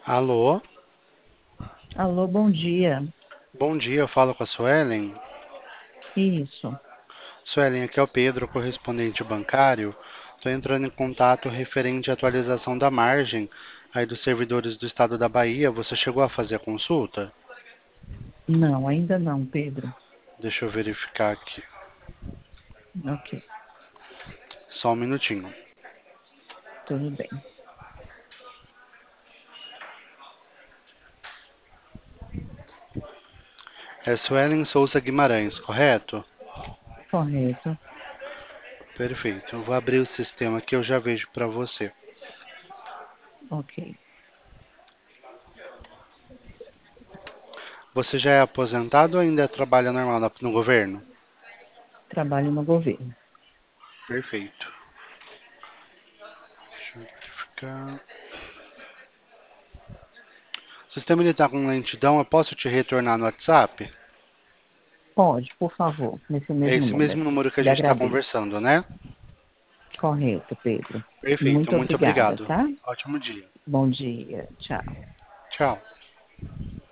Alô, Alô, bom dia. bom dia, eu falo com a Suelen. Isso. Suelen, aqui é o Pedro, correspondente bancário. Estou entrando em contato referente à atualização da margem aí dos servidores do estado da Bahia. Você chegou a fazer a consulta? Não, ainda não, Pedro. Deixa eu verificar aqui. Ok, Só um minutinho. tudo bem. É Suelen Souza Guimarães, correto? Correto. Perfeito. Eu vou abrir o sistema aqui, eu já vejo para você. Ok. Você já é aposentado ou ainda trabalha normal no governo? Trabalho no governo. Perfeito. Deixa eu verificar. O sistema está com lentidão, eu posso te retornar no WhatsApp? Pode, por favor, nesse É mesmo esse mesmo número. número que a Lhe gente está agradeço. conversando, né? Correto, Pedro. Perfeito, Muito muito obrigada, obrigado. tá? Ótimo dia. Bom dia. Tchau. Tchau.